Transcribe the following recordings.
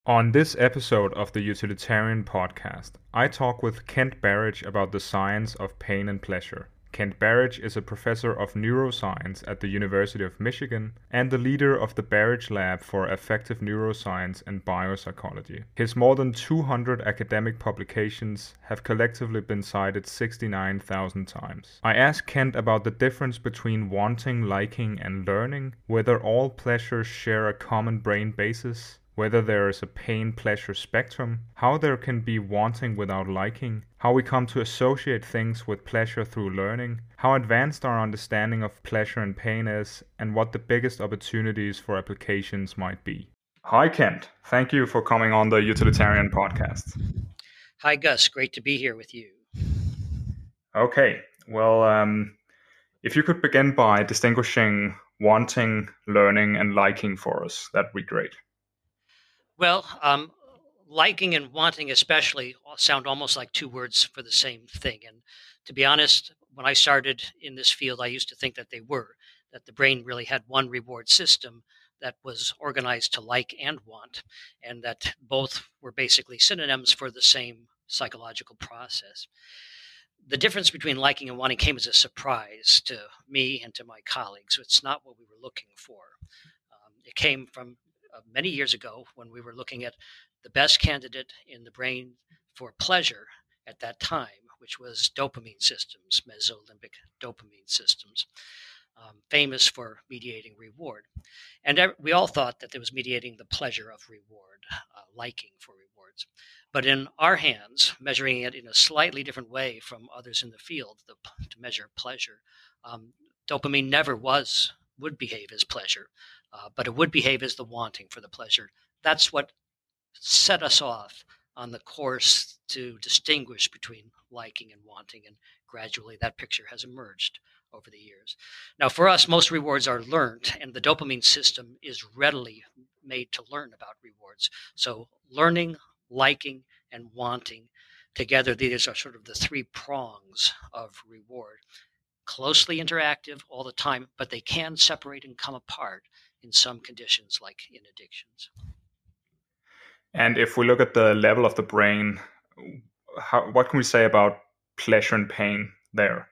On this episode of the Utilitarian Podcast, I talk with Kent Barrage about the science of pain and pleasure. Kent Barrage is a professor of neuroscience at the University of Michigan and the leader of the Barrage Lab for Affective Neuroscience and Biopsychology. His more than 200 academic publications have collectively been cited 69,000 times. I asked Kent about the difference between wanting, liking, and learning, whether all pleasures share a common brain basis, whether there is a pain-pleasure spectrum, how there can be wanting without liking, how we come to associate things with pleasure through learning, how advanced our understanding of pleasure and pain is, and what the biggest opportunities for applications might be. Hi, Kent. Thank you for coming on the Utilitarian Podcast. Hi, Gus. Great to be here with you. Okay, well, if you could begin by distinguishing wanting, learning, and liking for us, that'd be great. Well, liking and wanting, especially, sound almost like two words for the same thing. And to be honest, when I started in this field, I used to think that that the brain really had one reward system that was organized to like and want, and that both were basically synonyms for the same psychological process. The difference between liking and wanting came as a surprise to me and to my colleagues. It's not what we were looking for. It came from many years ago when we were looking at the best candidate in the brain for pleasure at that time, which was dopamine systems, mesolimbic dopamine systems, famous for mediating reward. And we all thought that it was mediating the pleasure of reward, liking for rewards. But in our hands, measuring it in a slightly different way from others in the field to measure pleasure, dopamine never would behave as pleasure, but it would behave as the wanting for the pleasure. That's what set us off on the course to distinguish between liking and wanting, and gradually that picture has emerged over the years. Now, for us, most rewards are learned, and the dopamine system is readily made to learn about rewards. So learning, liking, and wanting together, these are sort of the three prongs of reward. Closely interactive all the time, but they can separate and come apart in some conditions, like in addictions. And if we look at the level of the brain, what can we say about pleasure and pain there?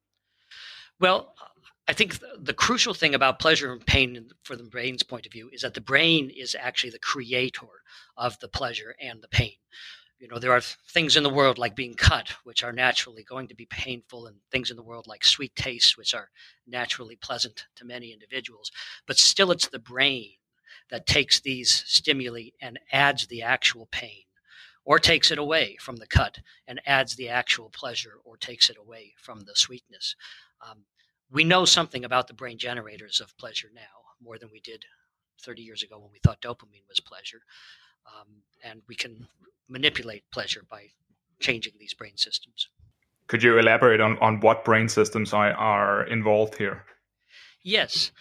Well, I think the crucial thing about pleasure and pain from the brain's point of view is that the brain is actually the creator of the pleasure and the pain. There are things in the world like being cut, which are naturally going to be painful, and things in the world like sweet tastes, which are naturally pleasant to many individuals. But still, it's the brain that takes these stimuli and adds the actual pain, or takes it away from the cut and adds the actual pleasure, or takes it away from the sweetness. Um, we know something about the brain generators of pleasure now, more than we did 30 years ago when we thought dopamine was pleasure. And we can manipulate pleasure by changing these brain systems. Could you elaborate on what brain systems are involved here? Yes.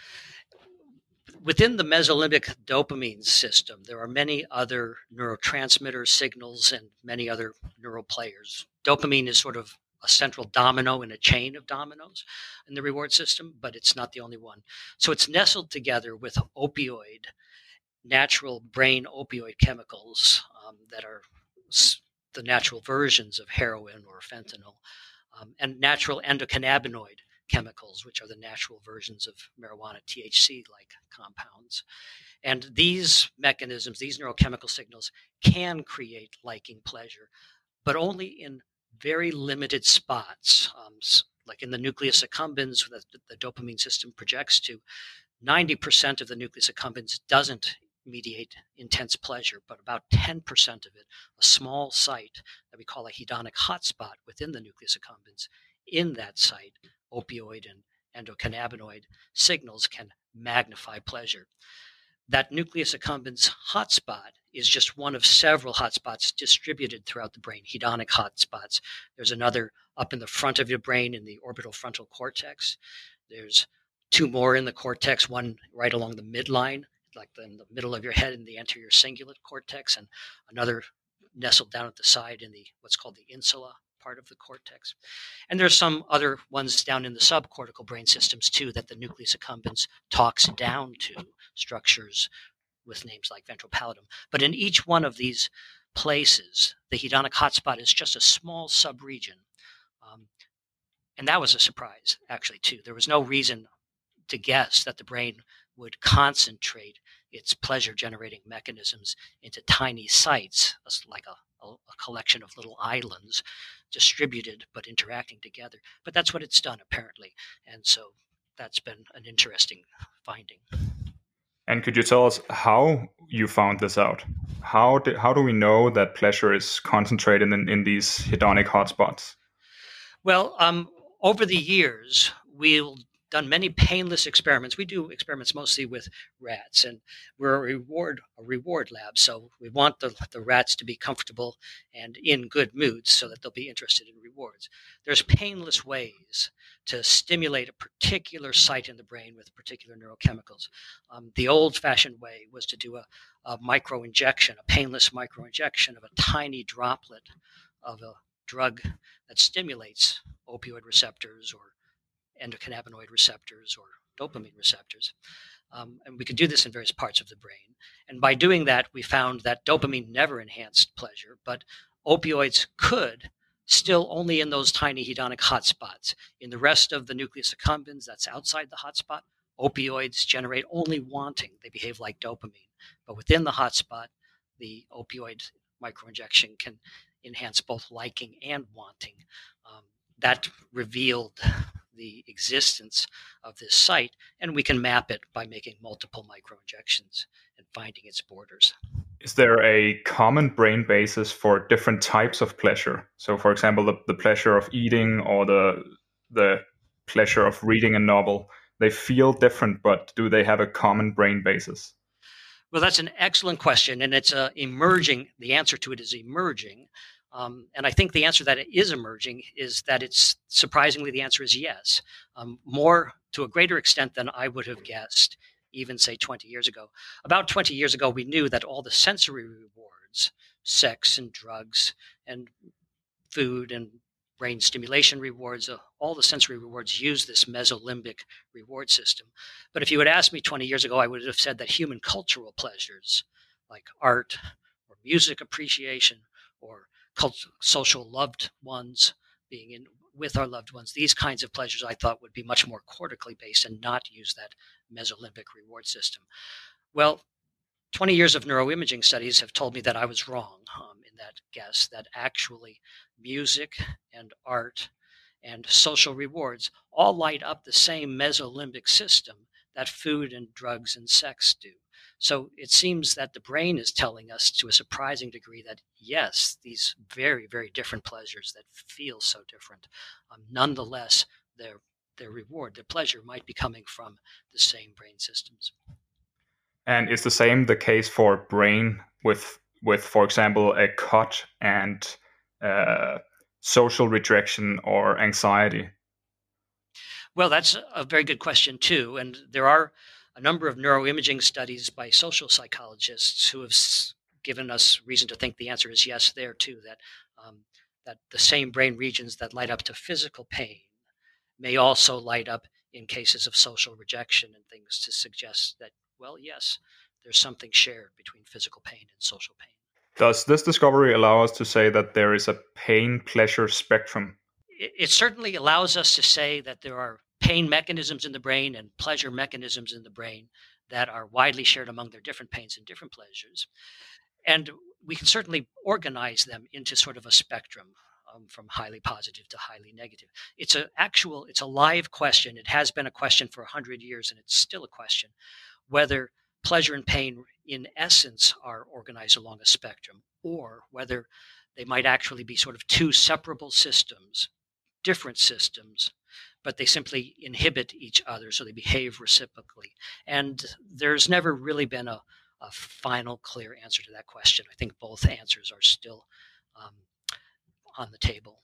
Within the mesolimbic dopamine system, there are many other neurotransmitter signals and many other neural players. Dopamine is sort of a central domino in a chain of dominoes in the reward system, but it's not the only one. So it's nestled together with natural brain opioid chemicals that are the natural versions of heroin or fentanyl, and natural endocannabinoid chemicals, which are the natural versions of marijuana, THC-like compounds. And these mechanisms, these neurochemical signals, can create liking pleasure, but only in very limited spots. Like in the nucleus accumbens that the dopamine system projects to, 90% of the nucleus accumbens doesn't mediate intense pleasure, but about 10% of it, a small site that we call a hedonic hotspot within the nucleus accumbens, in that site, opioid and endocannabinoid signals can magnify pleasure. That nucleus accumbens hotspot is just one of several hotspots distributed throughout the brain, hedonic hotspots. There's another up in the front of your brain in the orbital frontal cortex. There's two more in the cortex, one right along the midline, like in the middle of your head in the anterior cingulate cortex, and another nestled down at the side in the what's called the insula part of the cortex. And there's some other ones down in the subcortical brain systems too that the nucleus accumbens talks down to, structures with names like ventral pallidum. But in each one of these places, the hedonic hotspot is just a small subregion. And that was a surprise, actually, too. There was no reason to guess that the brain would concentrate its pleasure generating mechanisms into tiny sites, like a collection of little islands distributed but interacting together. But that's what it's done, apparently. And so that's been an interesting finding. And could you tell us how you found this out? How do we know that pleasure is concentrated in these hedonic hotspots? Well, over the years, we've done many painless experiments. We do experiments mostly with rats, and we're a reward lab. So we want the rats to be comfortable and in good moods so that they'll be interested in rewards. There's painless ways to stimulate a particular site in the brain with particular neurochemicals. The old-fashioned way was to do a microinjection, a painless microinjection of a tiny droplet of a drug that stimulates opioid receptors or endocannabinoid receptors or dopamine receptors. And we could do this in various parts of the brain. And by doing that, we found that dopamine never enhanced pleasure, but opioids could, still only in those tiny hedonic hotspots. In the rest of the nucleus accumbens, that's outside the hotspot, opioids generate only wanting. They behave like dopamine. But within the hotspot, the opioid microinjection can enhance both liking and wanting. That revealed the existence of this site, and we can map it by making multiple microinjections and finding its borders. Is there a common brain basis for different types of pleasure? So, for example, the pleasure of eating or the pleasure of reading a novel, they feel different, but do they have a common brain basis? Well, that's an excellent question, and it's emerging. The answer to it is emerging. And I think the answer that it is emerging is that it's surprisingly the answer is yes, more to a greater extent than I would have guessed, even say 20 years ago. About 20 years ago, we knew that all the sensory rewards, sex and drugs and food and brain stimulation rewards, all the sensory rewards use this mesolimbic reward system. But if you had asked me 20 years ago, I would have said that human cultural pleasures like art or music appreciation or social loved ones, being in with our loved ones, these kinds of pleasures I thought would be much more cortically based and not use that mesolimbic reward system. Well, 20 years of neuroimaging studies have told me that I was wrong in that guess, that actually music and art and social rewards all light up the same mesolimbic system that food and drugs and sex do. So it seems that the brain is telling us to a surprising degree that, yes, these very, very different pleasures that feel so different, nonetheless, their reward, their pleasure might be coming from the same brain systems. And is the same the case for brain with for example, a cut and social rejection or anxiety? Well, that's a very good question, too. And there are a number of neuroimaging studies by social psychologists who have given us reason to think the answer is yes there, too, that the same brain regions that light up to physical pain may also light up in cases of social rejection and things to suggest that, well, yes, there's something shared between physical pain and social pain. Does this discovery allow us to say that there is a pain-pleasure spectrum? It certainly allows us to say that there are pain mechanisms in the brain and pleasure mechanisms in the brain that are widely shared among their different pains and different pleasures. And we can certainly organize them into sort of a spectrum from highly positive to highly negative. It's a live question. It has been a question for 100 years, and it's still a question, whether pleasure and pain in essence are organized along a spectrum, or whether they might actually be sort of two separable systems, different systems, but they simply inhibit each other, so they behave reciprocally. And there's never really been a final clear answer to that question. I think both answers are still on the table.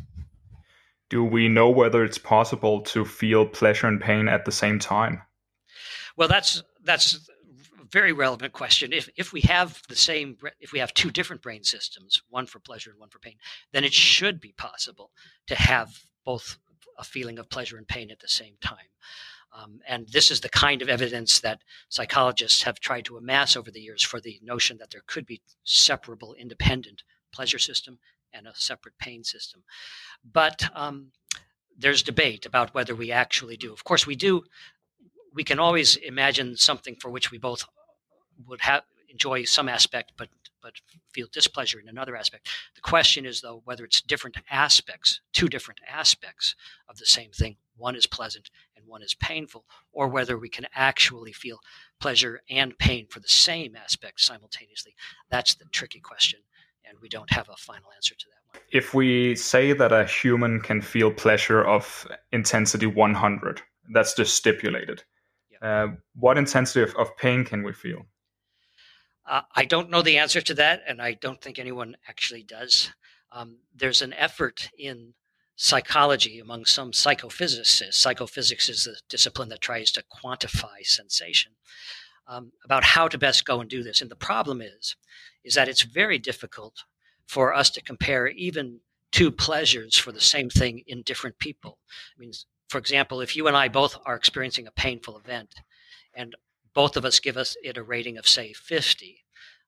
Do we know whether it's possible to feel pleasure and pain at the same time? Well, that's a very relevant question. If we have two different brain systems, one for pleasure and one for pain, then it should be possible to have both a feeling of pleasure and pain at the same time. And this is the kind of evidence that psychologists have tried to amass over the years for the notion that there could be separable, independent pleasure system and a separate pain system. But there's debate about whether we actually do. Of course, we do. We can always imagine something for which we both would enjoy some aspect, but feel displeasure in another aspect. The question is, though, whether it's different aspects, two different aspects of the same thing. One is pleasant and one is painful, or whether we can actually feel pleasure and pain for the same aspect simultaneously. That's the tricky question, and we don't have a final answer to that one. If we say that a human can feel pleasure of intensity 100, that's just stipulated. Yeah. What intensity of pain can we feel? I don't know the answer to that, and I don't think anyone actually does. There's an effort in psychology among some psychophysicists. Psychophysics is the discipline that tries to quantify sensation, about how to best go and do this. And the problem is that it's very difficult for us to compare even two pleasures for the same thing in different people. I mean, for example, if you and I both are experiencing a painful event, and both of us give it a rating of, say, 50,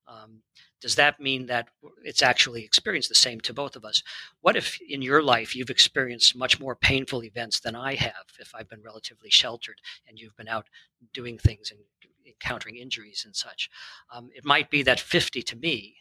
does that mean that it's actually experienced the same to both of us? What if in your life you've experienced much more painful events than I have, if I've been relatively sheltered and you've been out doing things and encountering injuries and such? It might be that 50 to me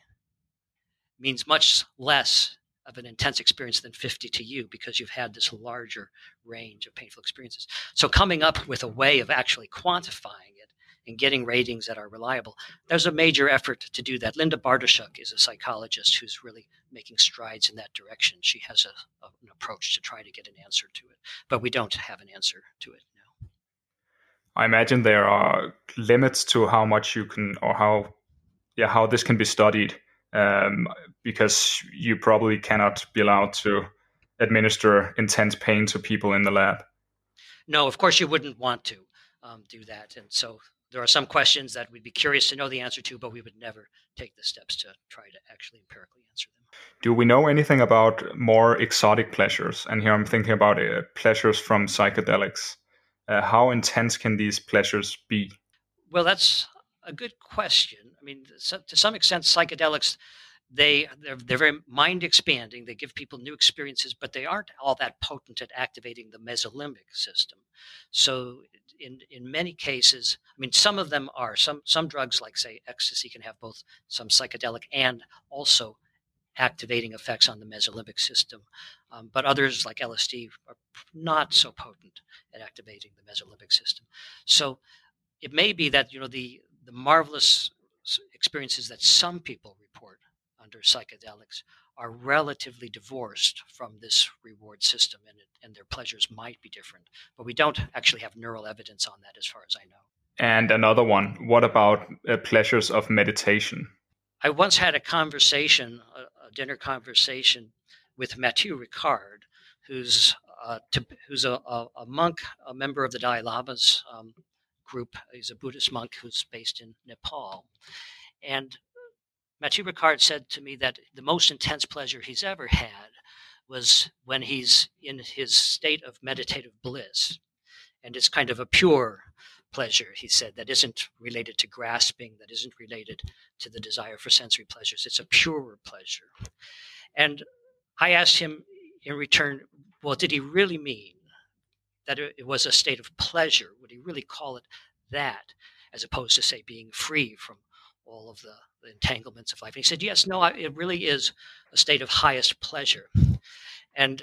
means much less of an intense experience than 50 to you, because you've had this larger range of painful experiences. So coming up with a way of actually quantifying it and getting ratings that are reliable, there's a major effort to do that. Linda Bartoshuk is a psychologist who's really making strides in that direction. She has an approach to try to get an answer to it, but we don't have an answer to it now. I imagine there are limits to how much you can, or how this can be studied, because you probably cannot be allowed to administer intense pain to people in the lab. No, of course you wouldn't want to do that. And so there are some questions that we'd be curious to know the answer to, but we would never take the steps to try to actually empirically answer them. Do we know anything about more exotic pleasures? And here I'm thinking about pleasures from psychedelics. How intense can these pleasures be? Well, that's a good question. I mean, to some extent, psychedelics, they're very mind expanding. They give people new experiences, but they aren't all that potent at activating the mesolimbic system. So in many cases, I mean, some of them are. Some drugs, like say ecstasy, can have both some psychedelic and also activating effects on the mesolimbic system. But others, like LSD, are not so potent at activating the mesolimbic system. So it may be that, the marvelous experiences that some people report under psychedelics are relatively divorced from this reward system, and their pleasures might be different. But we don't actually have neural evidence on that as far as I know. And another one, what about pleasures of meditation? I once had a dinner conversation with Mathieu Ricard, who's a monk, a member of the Dalai Lama's group. He's a Buddhist monk who's based in Nepal. And Mathieu Ricard said to me that the most intense pleasure he's ever had was when he's in his state of meditative bliss. And it's kind of a pure pleasure, he said, that isn't related to grasping, that isn't related to the desire for sensory pleasures. It's a purer pleasure. And I asked him in return, well, did he really mean that it was a state of pleasure? Would he really call it that, as opposed to, say, being free from all of the entanglements of life? And he said, yes, no, it really is a state of highest pleasure. And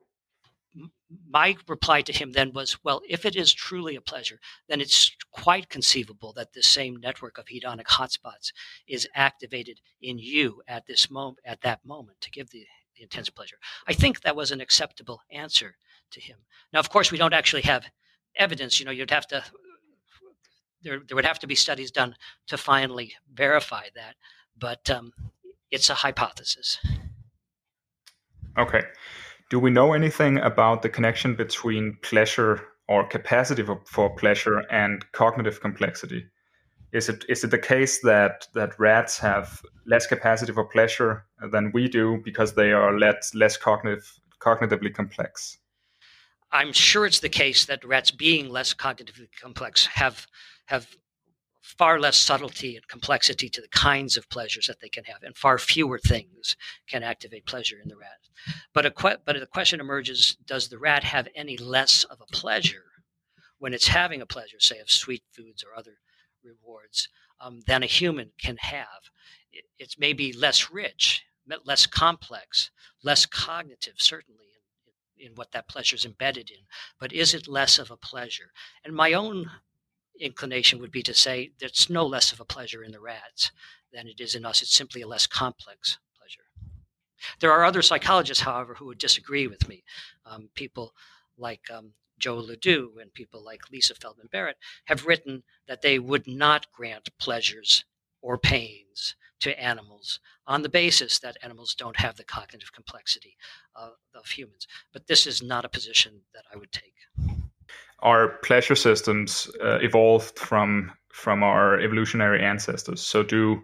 my reply to him then was, well, if it is truly a pleasure, then it's quite conceivable that the same network of hedonic hotspots is activated in you at that moment to give the intense pleasure. I think that was an acceptable answer to him. Now, of course, we don't actually have evidence. There would have to be studies done to finally verify that, but it's a hypothesis. Okay. Do we know anything about the connection between pleasure or capacity for pleasure and cognitive complexity? Is it the case that rats have less capacity for pleasure than we do because they are less cognitively complex? I'm sure it's the case that rats, being less cognitively complex, have far less subtlety and complexity to the kinds of pleasures that they can have, and far fewer things can activate pleasure in the rat. But the question emerges: does the rat have any less of a pleasure when it's having a pleasure, say of sweet foods or other rewards, than a human can have? It's maybe less rich, less complex, less cognitive, certainly in what that pleasure is embedded in. But is it less of a pleasure? And my own inclination would be to say there's no less of a pleasure in the rats than it is in us. It's simply a less complex pleasure. There are other psychologists, however, who would disagree with me. People like Joe Ledoux and people like Lisa Feldman Barrett have written that they would not grant pleasures or pains to animals on the basis that animals don't have the cognitive complexity of humans. But this is not a position that I would take. Our pleasure systems evolved from our evolutionary ancestors. So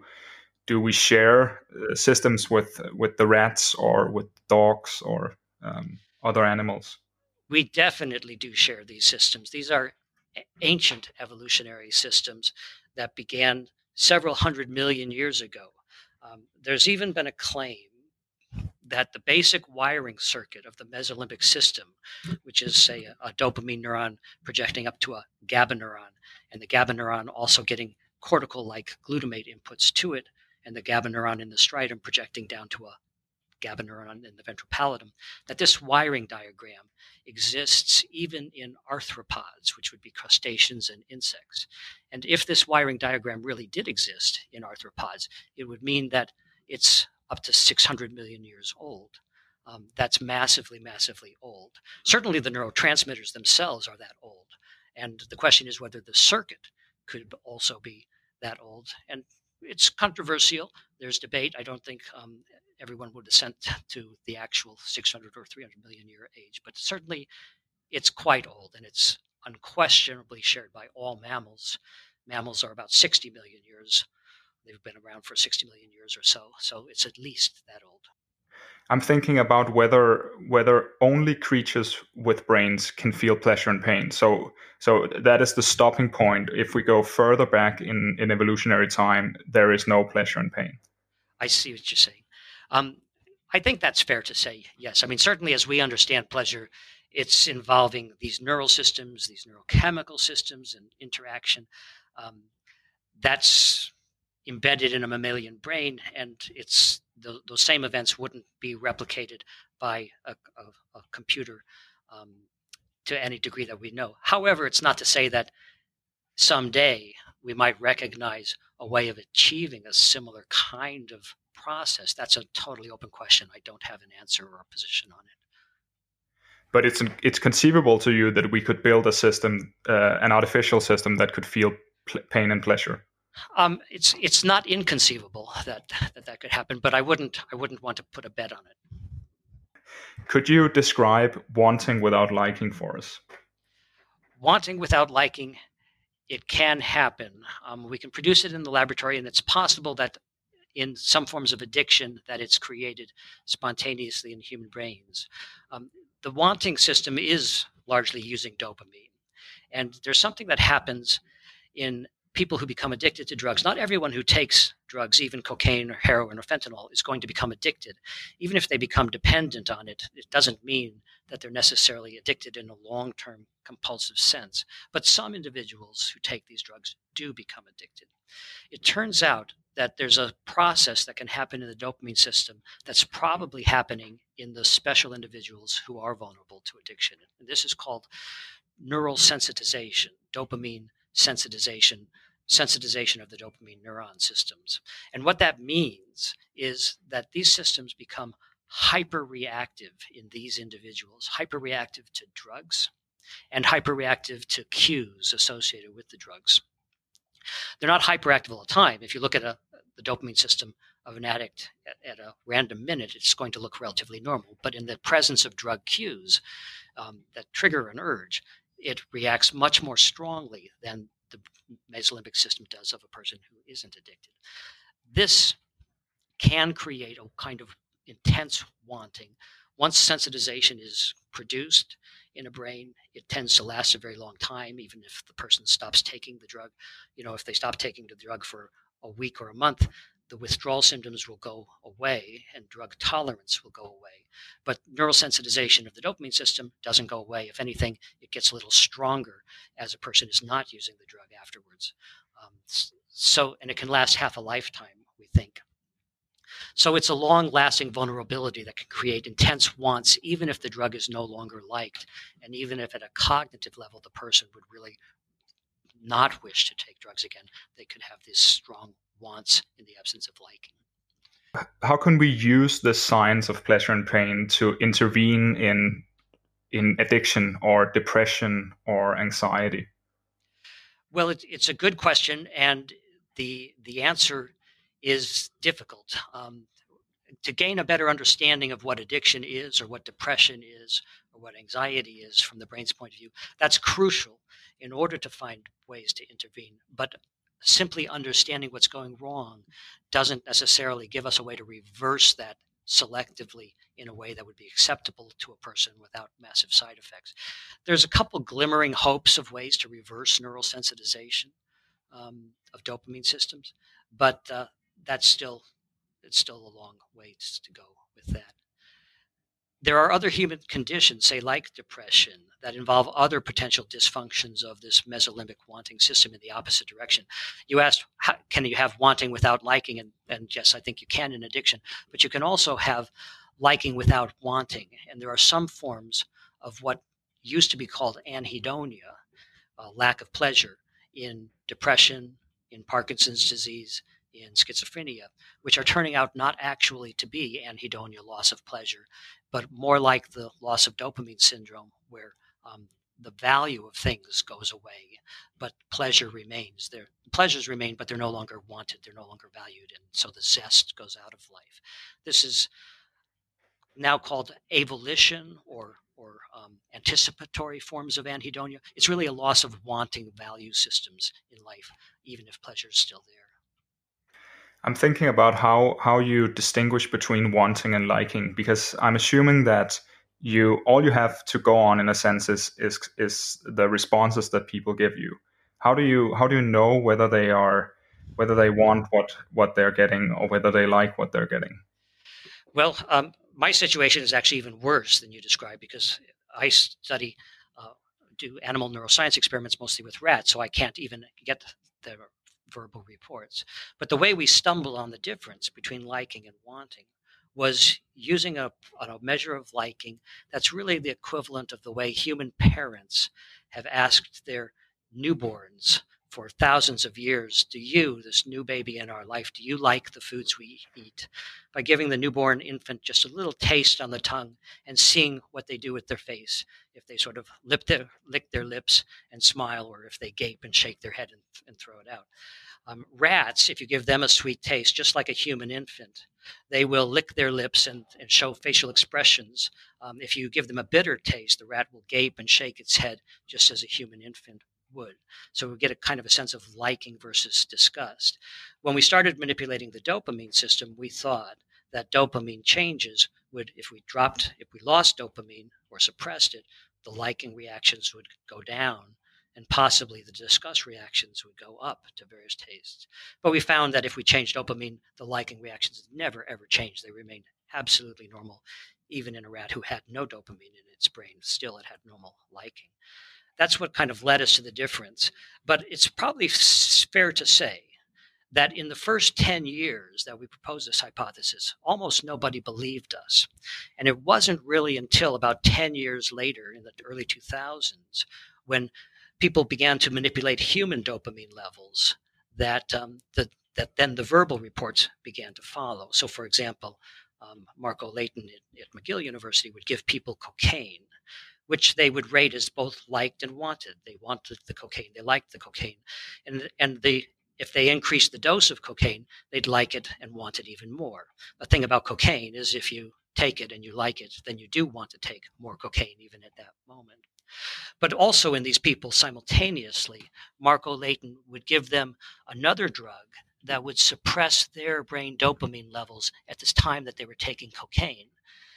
do we share systems with the rats or with dogs or other animals? We definitely do share these systems. These are ancient evolutionary systems that began several 100 million years ago. There's even been a claim that the basic wiring circuit of the mesolimbic system, which is, say, a dopamine neuron projecting up to a GABA neuron, and the GABA neuron also getting cortical-like glutamate inputs to it, and the GABA neuron in the striatum projecting down to a GABA neuron in the ventral pallidum, that this wiring diagram exists even in arthropods, which would be crustaceans and insects. And if this wiring diagram really did exist in arthropods, it would mean that it's up to 600 million years old. That's massively, massively old. Certainly the neurotransmitters themselves are that old. And the question is whether the circuit could also be that old. And it's controversial. There's debate. I don't think everyone would assent to the actual 600 or 300 million year age, but certainly it's quite old, and it's unquestionably shared by all mammals. Mammals are about 60 million years. They've been around for 60 million years or so, so it's at least that old. I'm thinking about whether only creatures with brains can feel pleasure and pain. So that is the stopping point. If we go further back in evolutionary time, there is no pleasure and pain. I see what you're saying. I think that's fair to say, yes. I mean, certainly as we understand pleasure, it's involving these neural systems, these neurochemical systems and interaction. That's embedded in a mammalian brain, and it's those same events wouldn't be replicated by a computer to any degree that we know. However, it's not to say that someday we might recognize a way of achieving a similar kind of process. That's a totally open question. I don't have an answer or a position on it. But it's conceivable to you that we could build a system, an artificial system that could feel pain and pleasure. It's not inconceivable that could happen, but I wouldn't want to put a bet on it. Could you describe wanting without liking for us? Wanting without liking, it can happen. We can produce it in the laboratory, and it's possible that in some forms of addiction that it's created spontaneously in human brains. The wanting system is largely using dopamine. And there's something that happens in people who become addicted to drugs. Not everyone who takes drugs, even cocaine or heroin or fentanyl, is going to become addicted. Even if they become dependent on it, it doesn't mean that they're necessarily addicted in a long-term compulsive sense. But some individuals who take these drugs do become addicted. It turns out that there's a process that can happen in the dopamine system that's probably happening in the special individuals who are vulnerable to addiction. And this is called neural sensitization, dopamine sensitization of the dopamine neuron systems. And what that means is that these systems become hyperreactive in these individuals, hyperreactive to drugs and hyperreactive to cues associated with the drugs. They're not hyperactive all the time. If you look at the dopamine system of an addict at a random minute, it's going to look relatively normal. But in the presence of drug cues that trigger an urge, it reacts much more strongly than the mesolimbic system does of a person who isn't addicted. This can create a kind of intense wanting. Once sensitization is produced in a brain, it tends to last a very long time, even if the person stops taking the drug. If they stop taking the drug for a week or a month, the withdrawal symptoms will go away and drug tolerance will go away. But neural sensitization of the dopamine system doesn't go away. If anything, it gets a little stronger as a person is not using the drug afterwards. And it can last half a lifetime, we think. So it's a long-lasting vulnerability that can create intense wants, even if the drug is no longer liked, and even if at a cognitive level the person would really not wish to take drugs again, they could have these strong wants in the absence of liking. How can we use the science of pleasure and pain to intervene in addiction or depression or anxiety? Well, it's a good question, and the answer is difficult. To gain a better understanding of what addiction is, or what depression is, or what anxiety is from the brain's point of view, that's crucial in order to find ways to intervene. But simply understanding what's going wrong doesn't necessarily give us a way to reverse that selectively in a way that would be acceptable to a person without massive side effects. There's a couple glimmering hopes of ways to reverse neural sensitization of dopamine systems, but it's still a long ways to go with that. There are other human conditions, say like depression, that involve other potential dysfunctions of this mesolimbic wanting system in the opposite direction. You asked, can you have wanting without liking? And yes, I think you can in addiction, but you can also have liking without wanting. And there are some forms of what used to be called anhedonia, lack of pleasure, in depression, in Parkinson's disease, in schizophrenia, which are turning out not actually to be anhedonia, loss of pleasure, but more like the loss of dopamine syndrome, where the value of things goes away, but pleasure remains. Pleasures remain, but they're no longer wanted, they're no longer valued, and so the zest goes out of life. This is now called avolition or anticipatory forms of anhedonia. It's really a loss of wanting value systems in life, even if pleasure is still there. I'm thinking about how you distinguish between wanting and liking, because I'm assuming that all you have to go on in a sense is the responses that people give you. How do you know whether they want what they're getting or whether they like what they're getting? Well, my situation is actually even worse than you described, because I do animal neuroscience experiments mostly with rats, so I can't even get the verbal reports. But the way we stumbled on the difference between liking and wanting was using a measure of liking that's really the equivalent of the way human parents have asked their newborns for thousands of years, do you, this new baby in our life, do you like the foods we eat? By giving the newborn infant just a little taste on the tongue and seeing what they do with their face, if they sort of lick their lips and smile, or if they gape and shake their head and throw it out. Rats, if you give them a sweet taste, just like a human infant, they will lick their lips and show facial expressions. If you give them a bitter taste, the rat will gape and shake its head just as a human infant would. So we get a kind of a sense of liking versus disgust. When we started manipulating the dopamine system, we thought that dopamine changes would, if we lost dopamine or suppressed it, the liking reactions would go down, and possibly the disgust reactions would go up to various tastes. But we found that if we changed dopamine, the liking reactions never, ever changed. They remained absolutely normal, even in a rat who had no dopamine in its brain. Still, it had normal liking. That's what kind of led us to the difference. But it's probably fair to say that in the first 10 years that we proposed this hypothesis, almost nobody believed us. And it wasn't really until about 10 years later, in the early 2000s, when people began to manipulate human dopamine levels, that then the verbal reports began to follow. So, for example, Marco Leighton at McGill University would give people cocaine, which they would rate as both liked and wanted. They wanted the cocaine, they liked the cocaine, and if they increased the dose of cocaine, they'd like it and want it even more. The thing about cocaine is if you take it and you like it, then you do want to take more cocaine even at that moment. But also in these people simultaneously, Marco Leighton would give them another drug that would suppress their brain dopamine levels at this time that they were taking cocaine.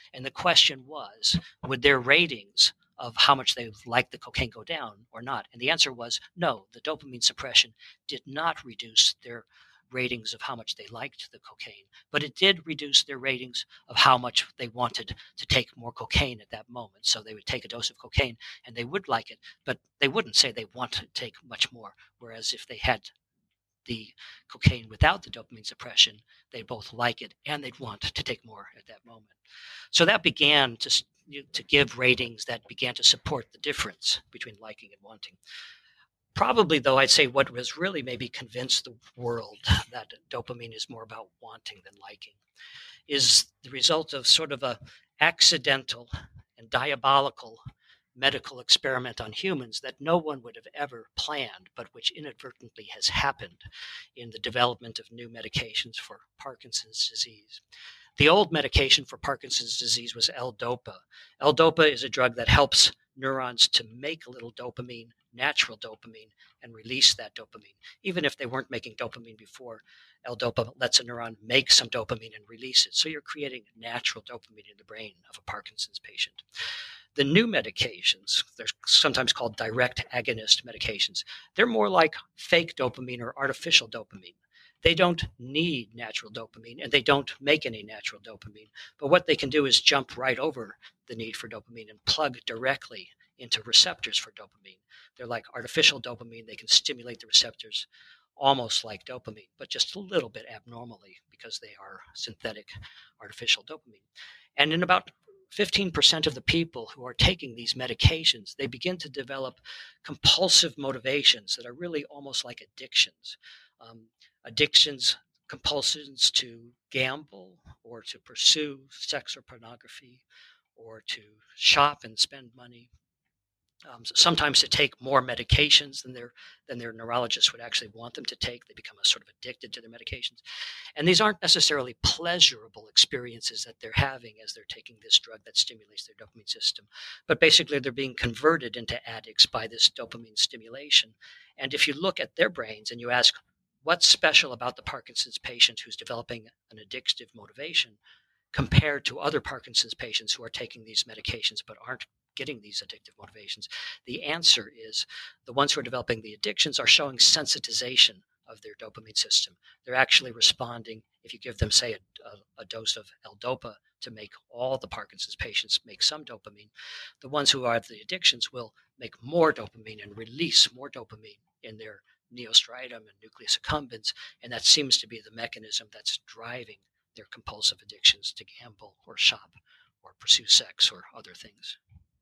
And the question was, would their ratings of how much they liked the cocaine go down or not? And the answer was no, the dopamine suppression did not reduce their ratings of how much they liked the cocaine, but it did reduce their ratings of how much they wanted to take more cocaine at that moment. So they would take a dose of cocaine and they would like it, but they wouldn't say they want to take much more. Whereas if they had the cocaine without the dopamine suppression, they'd both like it and they'd want to take more at that moment. So that began to give ratings that began to support the difference between liking and wanting. Probably, though, I'd say what was really maybe convinced the world that dopamine is more about wanting than liking is the result of sort of a accidental and diabolical medical experiment on humans that no one would have ever planned, but which inadvertently has happened in the development of new medications for Parkinson's disease. The old medication for Parkinson's disease was L-DOPA. L-DOPA is a drug that helps neurons to make a little dopamine, natural dopamine, and release that dopamine. Even if they weren't making dopamine before, L-DOPA lets a neuron make some dopamine and release it. So you're creating natural dopamine in the brain of a Parkinson's patient. The new medications, they're sometimes called direct agonist medications. They're more like fake dopamine or artificial dopamine. They don't need natural dopamine and they don't make any natural dopamine. But what they can do is jump right over the need for dopamine and plug directly into receptors for dopamine. They're like artificial dopamine. They can stimulate the receptors almost like dopamine, but just a little bit abnormally because they are synthetic artificial dopamine. And in about 15% of the people who are taking these medications, they begin to develop compulsive motivations that are really almost like addictions. Addictions, compulsions to gamble or to pursue sex or pornography or to shop and spend money. Sometimes to take more medications than their neurologist would actually want them to take. They become sort of addicted to their medications. And these aren't necessarily pleasurable experiences that they're having as they're taking this drug that stimulates their dopamine system. But basically, they're being converted into addicts by this dopamine stimulation. And if you look at their brains and you ask, what's special about the Parkinson's patient who's developing an addictive motivation compared to other Parkinson's patients who are taking these medications but aren't getting these addictive motivations? The answer is the ones who are developing the addictions are showing sensitization of their dopamine system. They're actually responding if you give them, say, a dose of L-DOPA to make all the Parkinson's patients make some dopamine. The ones who have the addictions will make more dopamine and release more dopamine in their neostriatum and nucleus accumbens, and that seems to be the mechanism that's driving their compulsive addictions to gamble or shop or pursue sex or other things.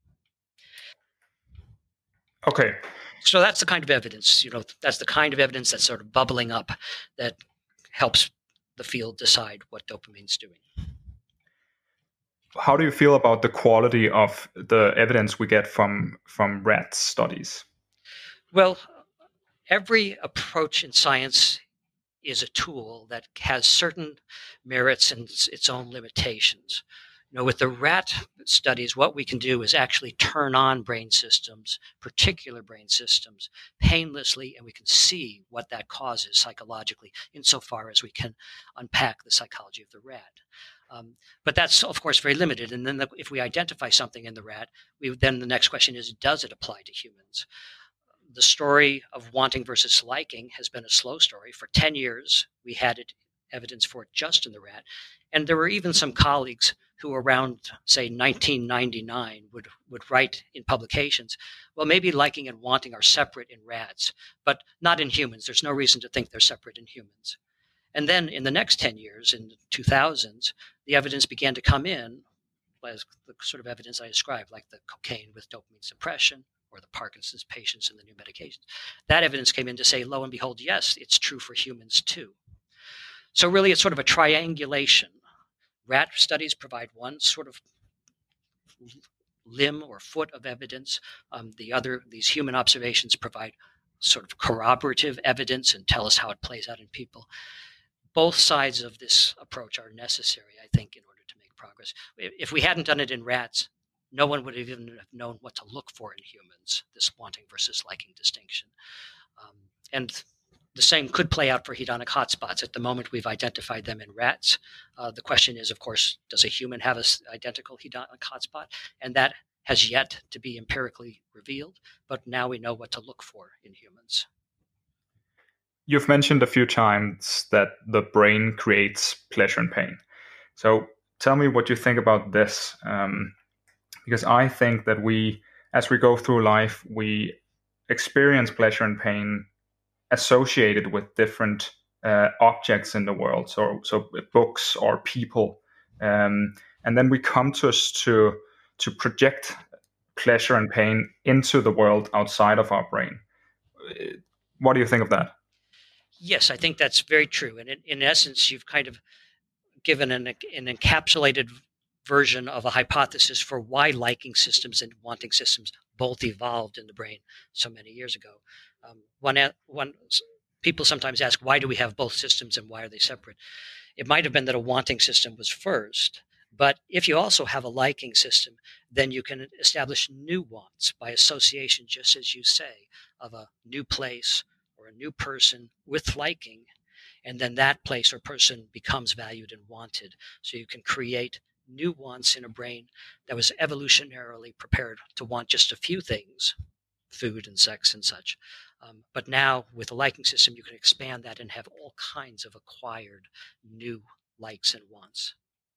Okay. So that's the kind of evidence, that's the kind of evidence that's sort of bubbling up that helps the field decide what dopamine's doing. How do you feel about the quality of the evidence we get from rat studies? Well, every approach in science is a tool that has certain merits and its own limitations. With the rat studies, what we can do is actually turn on brain systems, particular brain systems, painlessly, and we can see what that causes psychologically, insofar as we can unpack the psychology of the rat. But that's, of course, very limited. And then if we identify something in the rat, then the next question is, does it apply to humans? The story of wanting versus liking has been a slow story. For 10 years, we had evidence for it just in the rat. And there were even some colleagues who around, say, 1999 would write in publications, well, maybe liking and wanting are separate in rats, but not in humans. There's no reason to think they're separate in humans. And then in the next 10 years, in the 2000s, the evidence began to come in, as the sort of evidence I described, like the cocaine with dopamine suppression or the Parkinson's patients and the new medications. That evidence came in to say, lo and behold, yes, it's true for humans too. So really, it's sort of a triangulation. Rat studies provide one sort of limb or foot of evidence. These human observations provide sort of corroborative evidence and tell us how it plays out in people. Both sides of this approach are necessary, I think, in order to make progress. If we hadn't done it in rats, no one would have even known what to look for in humans, this wanting versus liking distinction. And the same could play out for hedonic hotspots. At the moment, we've identified them in rats. The question is, of course, does a human have an identical hedonic hotspot? And that has yet to be empirically revealed, but now we know what to look for in humans. You've mentioned a few times that the brain creates pleasure and pain. So tell me what you think about this, because I think that as we go through life, we experience pleasure and pain associated with different objects in the world, so books or people, and then we come to project pleasure and pain into the world outside of our brain. What do you think of that? Yes, I think that's very true. And in essence, you've kind of given an encapsulated version of a hypothesis for why liking systems and wanting systems both evolved in the brain so many years ago. People sometimes ask, why do we have both systems and why are they separate? It might have been that a wanting system was first, but if you also have a liking system, then you can establish new wants by association, just as you say, of a new place or a new person with liking, and then that place or person becomes valued and wanted. So you can create new wants in a brain that was evolutionarily prepared to want just a few things, food and sex and such. But now with the liking system, you can expand that and have all kinds of acquired new likes and wants.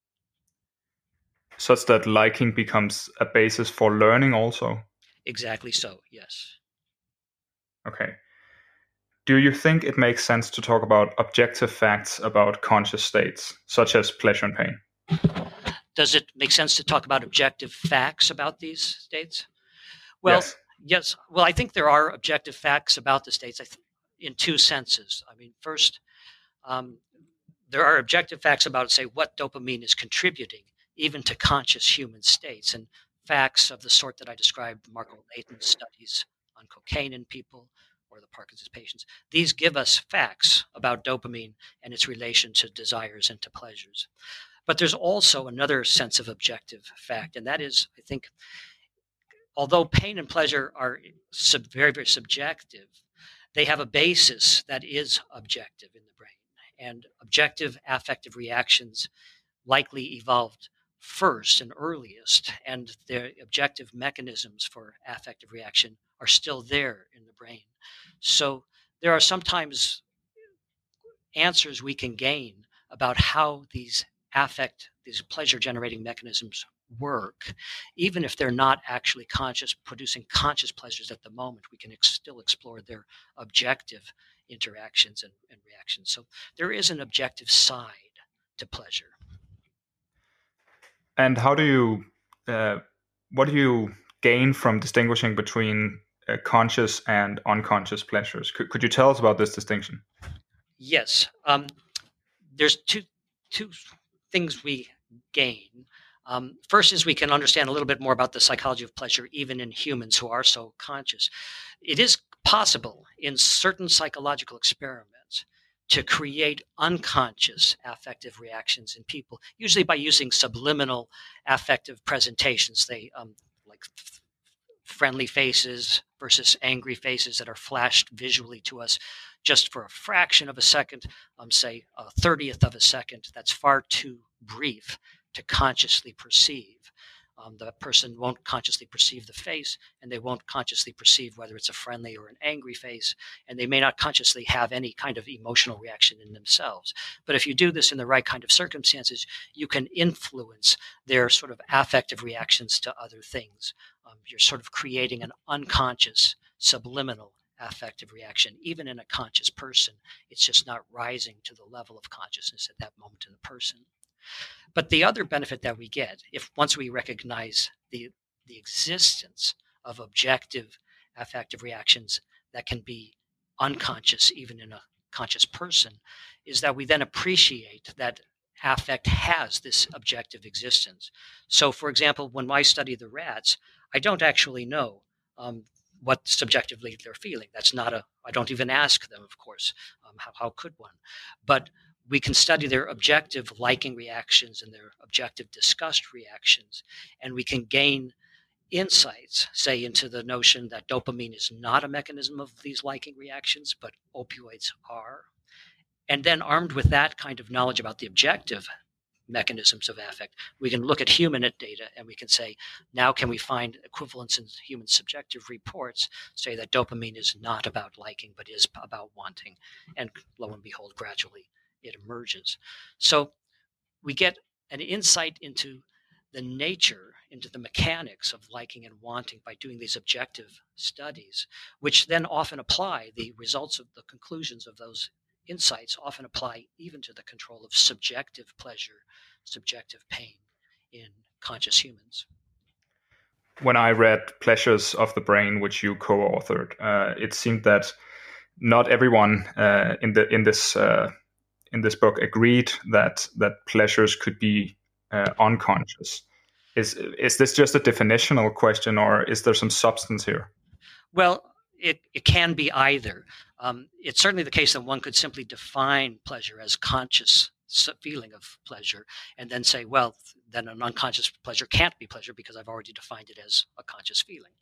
Such that liking becomes a basis for learning also? Exactly so, yes. Okay. Do you think it makes sense to talk about objective facts about conscious states, such as pleasure and pain? Does it make sense to talk about objective facts about these states? Well, yes. Well, I think there are objective facts about the states in two senses. I mean, first, there are objective facts about, say, what dopamine is contributing even to conscious human states, and facts of the sort that I described, Marco Leighton's studies on cocaine in people or the Parkinson's patients. These give us facts about dopamine and its relation to desires and to pleasures. But there's also another sense of objective fact, and that is, I think, although pain and pleasure are very, very subjective, they have a basis that is objective in the brain. And objective affective reactions likely evolved first and earliest, and the objective mechanisms for affective reaction are still there in the brain. So there are sometimes answers we can gain about how these pleasure generating mechanisms work, even if they're not actually producing conscious pleasures at the moment. We can still explore their objective interactions and reactions. So there is an objective side to pleasure. And what do you gain from distinguishing between conscious and unconscious pleasures? Could you tell us about this distinction? Yes. There's two things we gain. First is we can understand a little bit more about the psychology of pleasure, even in humans who are so conscious. It is possible in certain psychological experiments to create unconscious affective reactions in people, usually by using subliminal affective presentations. They like friendly faces versus angry faces that are flashed visually to us just for a fraction of a second, say a 30th of a second. That's far too brief to consciously perceive. The person won't consciously perceive the face, and they won't consciously perceive whether it's a friendly or an angry face, and they may not consciously have any kind of emotional reaction in themselves. But if you do this in the right kind of circumstances, you can influence their sort of affective reactions to other things. You're sort of creating an unconscious, subliminal affective reaction, even in a conscious person. It's just not rising to the level of consciousness at that moment in the person. But the other benefit that we get, if once we recognize the existence of objective affective reactions that can be unconscious even in a conscious person, is that we then appreciate that affect has this objective existence. So, for example, when I study the rats, I don't actually know what subjectively they're feeling. I don't even ask them, of course. How could one? But we can study their objective liking reactions and their objective disgust reactions, and we can gain insights, say, into the notion that dopamine is not a mechanism of these liking reactions, but opioids are. And then, armed with that kind of knowledge about the objective mechanisms of affect, we can look at human data and we can say, now can we find equivalents in human subjective reports, say that dopamine is not about liking, but is about wanting. And lo and behold, gradually it emerges. So we get an insight into the nature, into the mechanics of liking and wanting by doing these objective studies, which then often apply the results of the conclusions of those insights, often apply even to the control of subjective pleasure, subjective pain in conscious humans. When I read Pleasures of the Brain, which you co-authored, it seemed that not everyone in this book agreed that pleasures could be unconscious. Is this just a definitional question, or is there some substance here? Well, it can be either. It's certainly the case that one could simply define pleasure as conscious feeling of pleasure and then say, well, then an unconscious pleasure can't be pleasure because I've already defined it as a conscious feeling.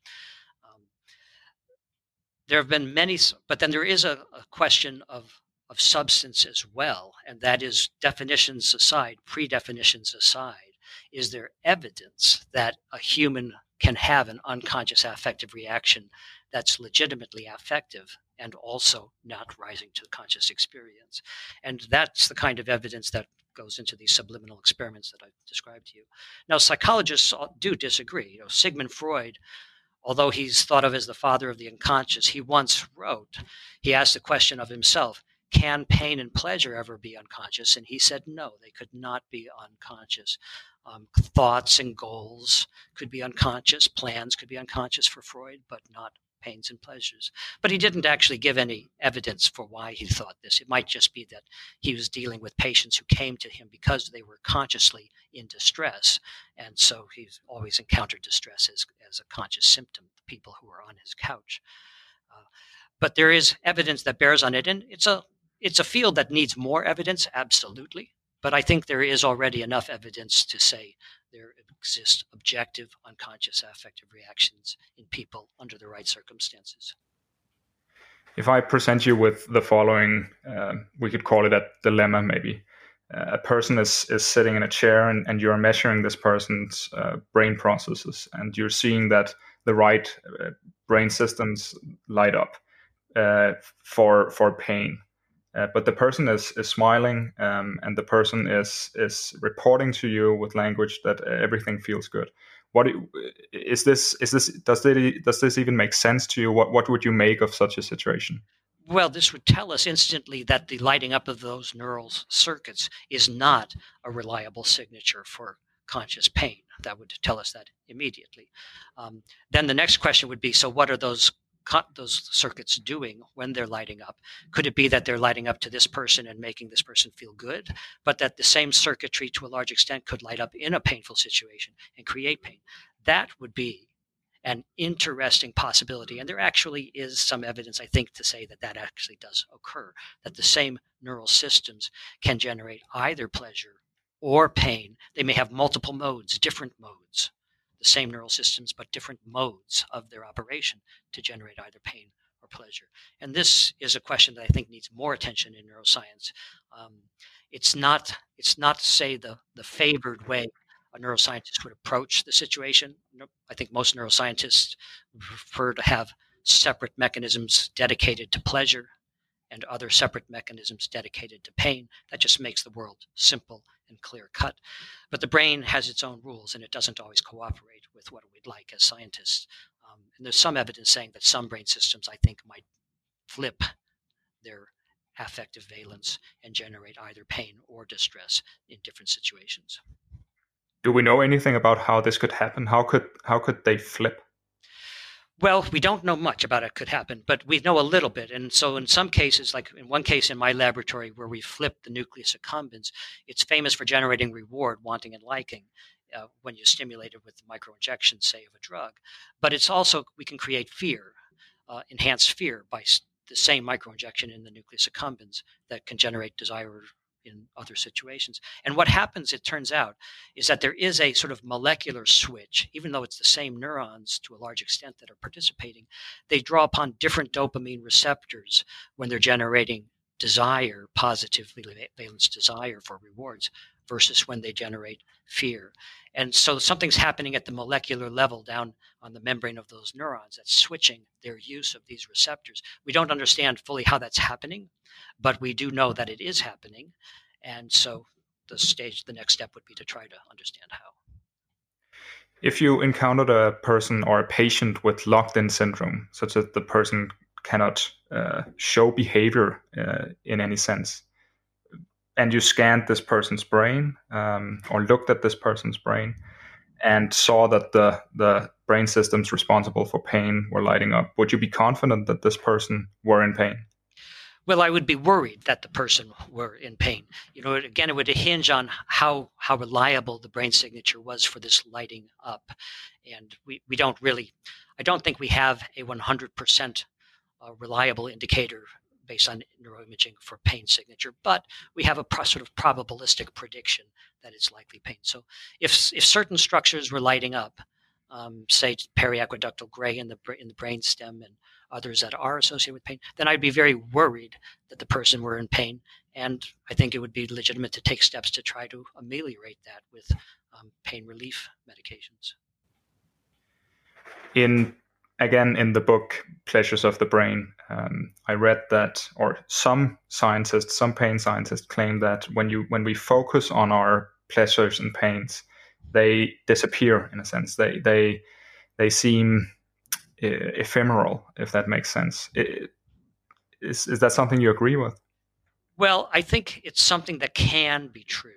There have been many, but then there is a question of substance as well, and that is, definitions aside, pre-definitions aside, is there evidence that a human can have an unconscious affective reaction that's legitimately affective and also not rising to conscious experience? And that's the kind of evidence that goes into these subliminal experiments that I've described to you. Now, psychologists do disagree. Sigmund Freud, although he's thought of as the father of the unconscious, he once wrote, he asked the question of himself, can pain and pleasure ever be unconscious? And he said, no, they could not be unconscious. Thoughts and goals could be unconscious, plans could be unconscious for Freud, but not pains and pleasures. But he didn't actually give any evidence for why he thought this. It might just be that he was dealing with patients who came to him because they were consciously in distress. And so he's always encountered distress as a conscious symptom, the people who are on his couch. But there is evidence that bears on it. And it's a field that needs more evidence, absolutely. But I think there is already enough evidence to say there exist objective, unconscious affective reactions in people under the right circumstances. If I present you with the following, we could call it a dilemma maybe. A person is sitting in a chair and you're measuring this person's brain processes, and you're seeing that the right brain systems light up for pain. But the person is smiling, and the person is reporting to you with language that everything feels good. What is this? Does this even make sense to you? What would you make of such a situation? Well, this would tell us instantly that the lighting up of those neural circuits is not a reliable signature for conscious pain. That would tell us that immediately. Then the next question would be, so what are those circuits doing when they're lighting up? Could it be that they're lighting up to this person and making this person feel good, but that the same circuitry to a large extent could light up in a painful situation and create pain? That would be an interesting possibility. And there actually is some evidence, I think, to say that that actually does occur, that the same neural systems can generate either pleasure or pain. They may have multiple modes, different modes, the same neural systems, but different modes of their operation to generate either pain or pleasure. And this is a question that I think needs more attention in neuroscience. It's not say the favored way a neuroscientist would approach the situation. I think most neuroscientists prefer to have separate mechanisms dedicated to pleasure and other separate mechanisms dedicated to pain. That just makes the world simple and clear cut. But the brain has its own rules, and it doesn't always cooperate with what we'd like as scientists. And there's some evidence saying that some brain systems, I think, might flip their affective valence and generate either pain or distress in different situations. Do we know anything about how this could happen? How could they flip? Well, we don't know much about it could happen, but we know a little bit. And so in some cases, like in one case in my laboratory where we flipped the nucleus accumbens, it's famous for generating reward, wanting, and liking when you stimulate it with the microinjection, say, of a drug. But it's also, we can create fear, enhanced fear by the same microinjection in the nucleus accumbens that can generate desire in other situations. And what happens, it turns out, is that there is a sort of molecular switch. Even though it's the same neurons to a large extent that are participating, they draw upon different dopamine receptors when they're generating desire, positively valence desire for rewards, versus when they generate fear. And so something's happening at the molecular level down on the membrane of those neurons that's switching their use of these receptors. We don't understand fully how that's happening, but we do know that it is happening. And so the next step would be to try to understand how. If you encountered a person or a patient with locked-in syndrome, such that the person cannot show behavior in any sense, and you scanned this person's brain or looked at this person's brain and saw that the brain systems responsible for pain were lighting up, would you be confident that this person were in pain? Well, I would be worried that the person were in pain. Again, it would hinge on how reliable the brain signature was for this lighting up. And we don't really, I don't think we have a 100% reliable indicator based on neuroimaging for pain signature, but we have a sort of probabilistic prediction that it's likely pain. So if certain structures were lighting up, say periaqueductal gray in the brain stem and others that are associated with pain, then I'd be very worried that the person were in pain. And I think it would be legitimate to take steps to try to ameliorate that with pain relief medications. Again, in the book Pleasures of the Brain, I read that, or some pain scientists claim that when we focus on our pleasures and pains, they disappear in a sense. They seem ephemeral, if that makes sense. Is that something you agree with? Well, I think it's something that can be true.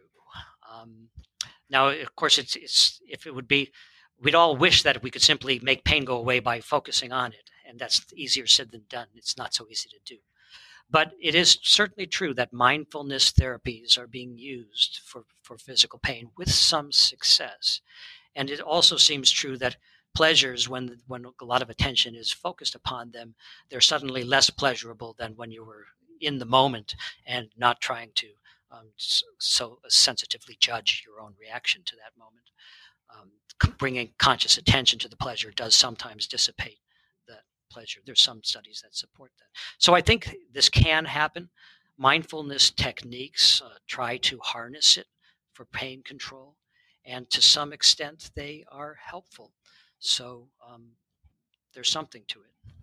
Now, of course, it's if it would be, we'd all wish that we could simply make pain go away by focusing on it, and that's easier said than done. It's not so easy to do. But it is certainly true that mindfulness therapies are being used for physical pain with some success. And it also seems true that pleasures, when a lot of attention is focused upon them, they're suddenly less pleasurable than when you were in the moment and not trying to so sensitively judge your own reaction to that moment. Bringing conscious attention to the pleasure does sometimes dissipate that pleasure. There's some studies that support that. So I think this can happen. Mindfulness techniques try to harness it for pain control, and to some extent they are helpful. So there's something to it.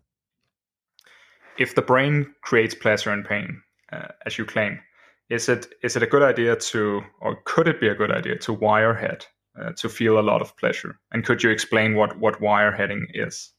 If the brain creates pleasure and pain, as you claim, is it a good idea to, or could it be a good idea to wirehead to feel a lot of pleasure? And could you explain what wireheading is?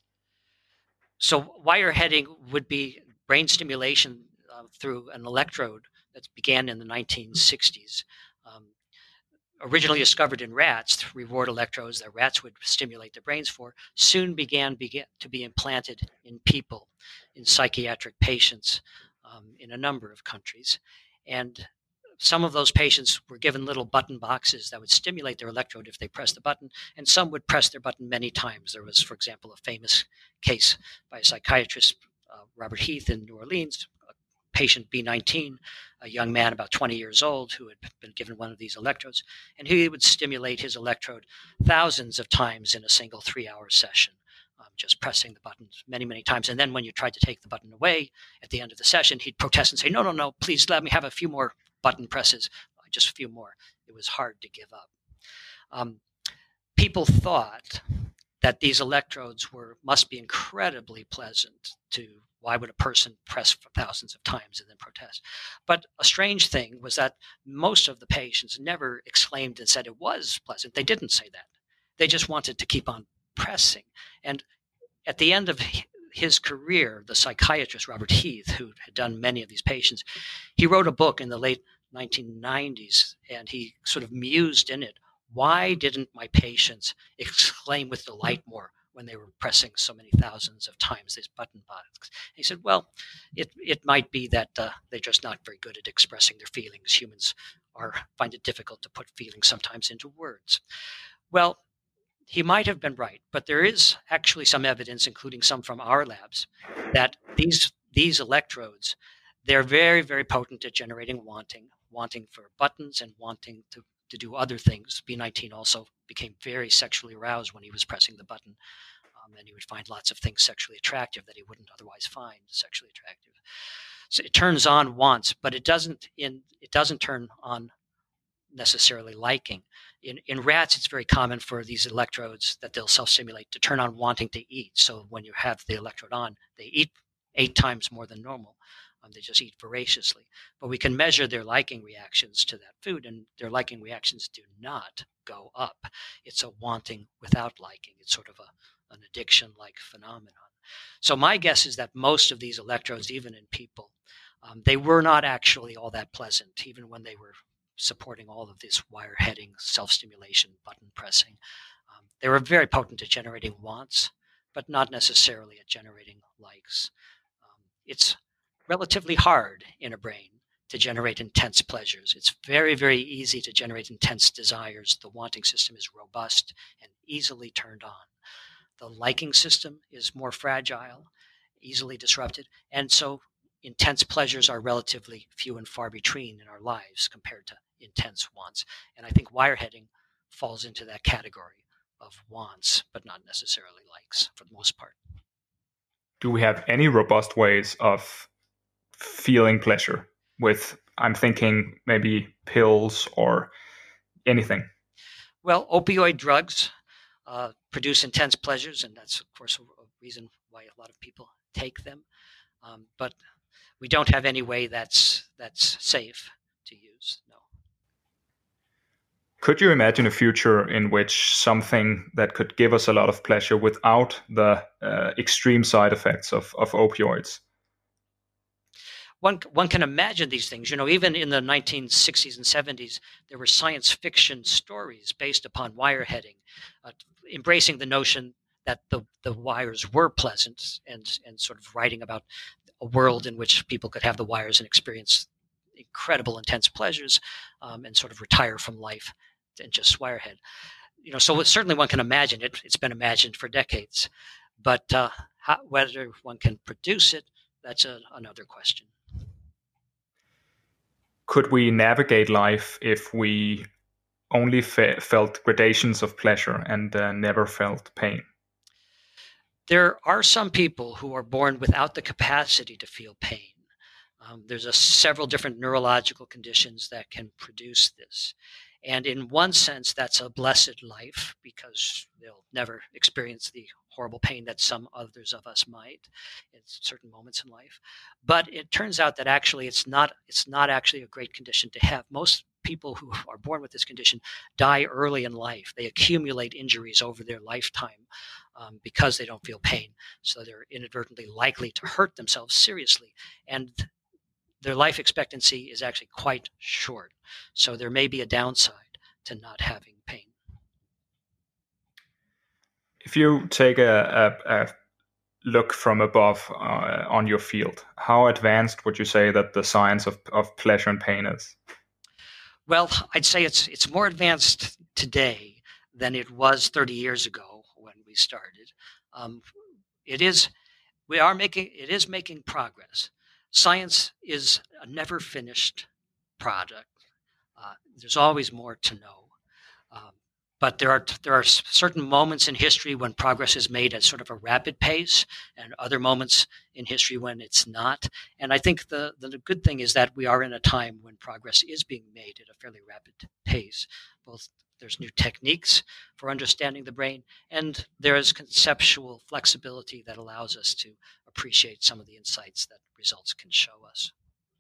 So wireheading would be brain stimulation through an electrode that began in the 1960s. Originally discovered in rats, reward electrodes that rats would stimulate their brains for, soon began to be implanted in people, in psychiatric patients in a number of countries. And some of those patients were given little button boxes that would stimulate their electrode if they pressed the button, and some would press their button many times. There was, for example, a famous case by a psychiatrist, Robert Heath in New Orleans, patient B19, a young man about 20 years old who had been given one of these electrodes, and he would stimulate his electrode thousands of times in a single 3-hour session, just pressing the buttons many, many times. And then when you tried to take the button away at the end of the session, he'd protest and say, no, please let me have a few more button presses, just a few more. It was hard to give up. People thought that these electrodes must be incredibly pleasant to. Why would a person press for thousands of times and then protest? But a strange thing was that most of the patients never exclaimed and said it was pleasant. They didn't say that. They just wanted to keep on pressing. And at the end of his career, the psychiatrist Robert Heath, who had done many of these patients, he wrote a book in the late 1990s, and he sort of mused in it. Why didn't my patients exclaim with delight more when they were pressing so many thousands of times this button box? He said, well, it might be that they're just not very good at expressing their feelings. Humans find it difficult to put feelings sometimes into words. Well, he might have been right, but there is actually some evidence, including some from our labs, that these electrodes, they're very, very potent at generating wanting. wanting for buttons and wanting to do other things. B19 also became very sexually aroused when he was pressing the button, and he would find lots of things sexually attractive that he wouldn't otherwise find sexually attractive. So it turns on wants, but it doesn't turn on necessarily liking. In rats, it's very common for these electrodes that they'll self-stimulate to turn on wanting to eat. So when you have the electrode on, they eat 8 times more than normal. They just eat voraciously. But we can measure their liking reactions to that food, and their liking reactions do not go up. It's a wanting without liking. It's sort of an addiction-like phenomenon. So my guess is that most of these electrodes, even in people, they were not actually all that pleasant, even when they were supporting all of this wire heading, self-stimulation, button pressing. They were very potent at generating wants, but not necessarily at generating likes. It's relatively hard in a brain to generate intense pleasures. It's very, very easy to generate intense desires. The wanting system is robust and easily turned on. The liking system is more fragile, easily disrupted, and so intense pleasures are relatively few and far between in our lives compared to intense wants. And I think wireheading falls into that category of wants, but not necessarily likes for the most part. Do we have any robust ways of feeling pleasure with, I'm thinking maybe pills or anything? Well, opioid drugs produce intense pleasures, and that's, of course, a reason why a lot of people take them. But we don't have any way that's safe to use, no. Could you imagine a future in which something that could give us a lot of pleasure without the extreme side effects of opioids? One can imagine these things. Even in the 1960s and 70s, there were science fiction stories based upon wireheading, embracing the notion that the wires were pleasant and sort of writing about a world in which people could have the wires and experience incredible intense pleasures and sort of retire from life and just wirehead. So certainly one can imagine it. It's been imagined for decades, but whether one can produce it, that's another question. Could we navigate life if we only felt gradations of pleasure and never felt pain? There are some people who are born without the capacity to feel pain. There's several different neurological conditions that can produce this. And in one sense, that's a blessed life because they'll never experience the horrible pain that some others of us might at certain moments in life. But it turns out that actually it's not actually a great condition to have. Most people who are born with this condition die early in life. They accumulate injuries over their lifetime because they don't feel pain. So they're inadvertently likely to hurt themselves seriously. And their life expectancy is actually quite short. So there may be a downside to not having pain. If you take a look from above on your field, how advanced would you say that the science of pleasure and pain is? Well, I'd say it's more advanced today than it was 30 years ago when we started. It is making progress. Science is a never finished product. There's always more to know. But there are certain moments in history when progress is made at sort of a rapid pace, and other moments in history when it's not. And I think the good thing is that we are in a time when progress is being made at a fairly rapid pace. Both there's new techniques for understanding the brain, and there is conceptual flexibility that allows us to appreciate some of the insights that results can show us.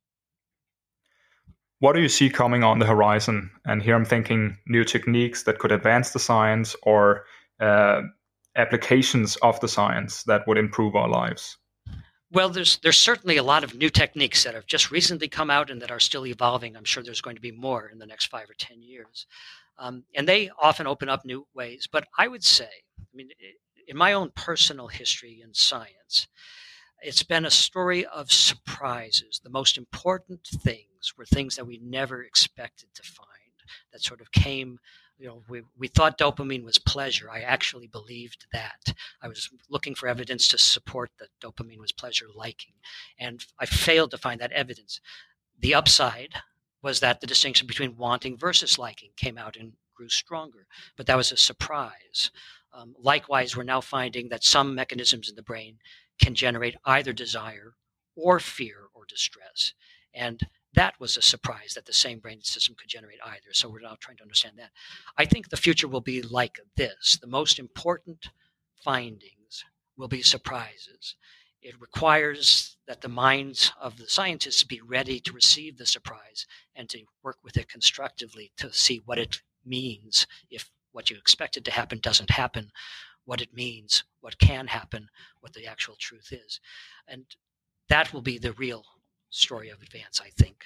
What do you see coming on the horizon? And here I'm thinking new techniques that could advance the science or applications of the science that would improve our lives. Well, there's certainly a lot of new techniques that have just recently come out and that are still evolving. I'm sure there's going to be more in the next 5 or 10 years. And they often open up new ways. But I would say, in my own personal history in science, it's been a story of surprises. The most important things were things that we never expected to find, that sort of came. We thought dopamine was pleasure. I actually believed that. I was looking for evidence to support that dopamine was pleasure liking, and I failed to find that evidence. The upside was that the distinction between wanting versus liking came out and grew stronger. But that was a surprise. Likewise, we're now finding that some mechanisms in the brain can generate either desire or fear or distress. And that was a surprise that the same brain system could generate either. So we're now trying to understand that. I think the future will be like this. The most important findings will be surprises. It requires that the minds of the scientists be ready to receive the surprise and to work with it constructively to see what it means if what you expected to happen doesn't happen, what it means, what can happen, what the actual truth is. And that will be the real story of advance, I think.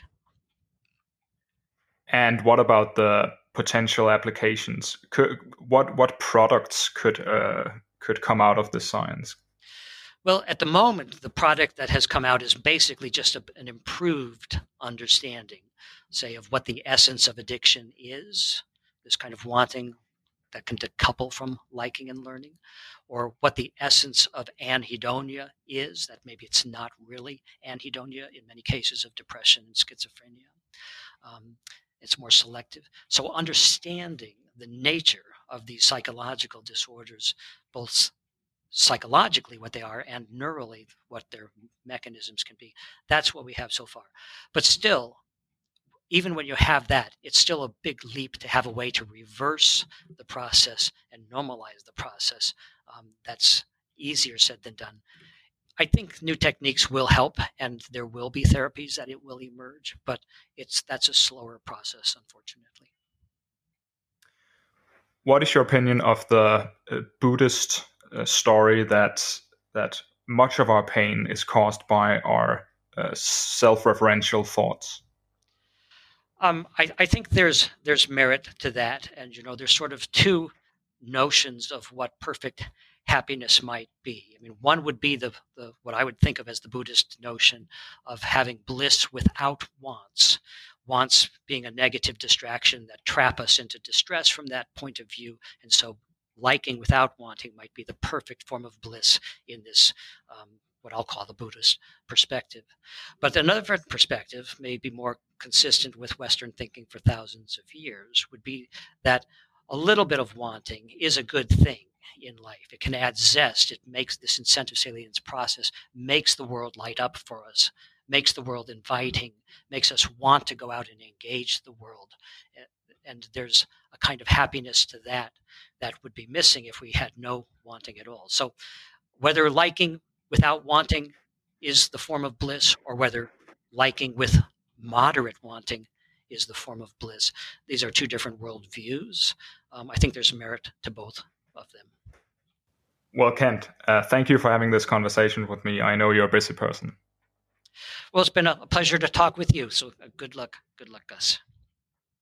And what about the potential applications? What products could come out of this science? Well, at the moment, the product that has come out is basically just an improved understanding, say, of what the essence of addiction is, this kind of wanting that can decouple from liking and learning, or what the essence of anhedonia is, that maybe it's not really anhedonia in many cases of depression and schizophrenia. It's more selective. So understanding the nature of these psychological disorders, both psychologically what they are and neurally what their mechanisms can be, that's what we have so far. But still, even when you have that, it's still a big leap to have a way to reverse the process and normalize the process. That's easier said than done. I think new techniques will help, and there will be therapies that it will emerge, but that's a slower process, unfortunately. What is your opinion of the Buddhist story that much of our pain is caused by our self-referential thoughts? I think there's merit to that, and there's sort of two notions of what perfect happiness might be. I mean, one would be the what I would think of as the Buddhist notion of having bliss without wants. Wants being a negative distraction that trap us into distress from that point of view, and so liking without wanting might be the perfect form of bliss in this what I'll call the Buddhist perspective. But another perspective, maybe more consistent with Western thinking for thousands of years, would be that a little bit of wanting is a good thing in life. It can add zest. It makes this incentive salience process, makes the world light up for us, makes the world inviting, makes us want to go out and engage the world. And there's a kind of happiness to that would be missing if we had no wanting at all. So whether liking without wanting is the form of bliss, or whether liking with moderate wanting is the form of bliss, these are two different worldviews. I think there's merit to both of them. Well, Kent, thank you for having this conversation with me. I know you're a busy person. Well, it's been a pleasure to talk with you. So good luck. Good luck, Gus.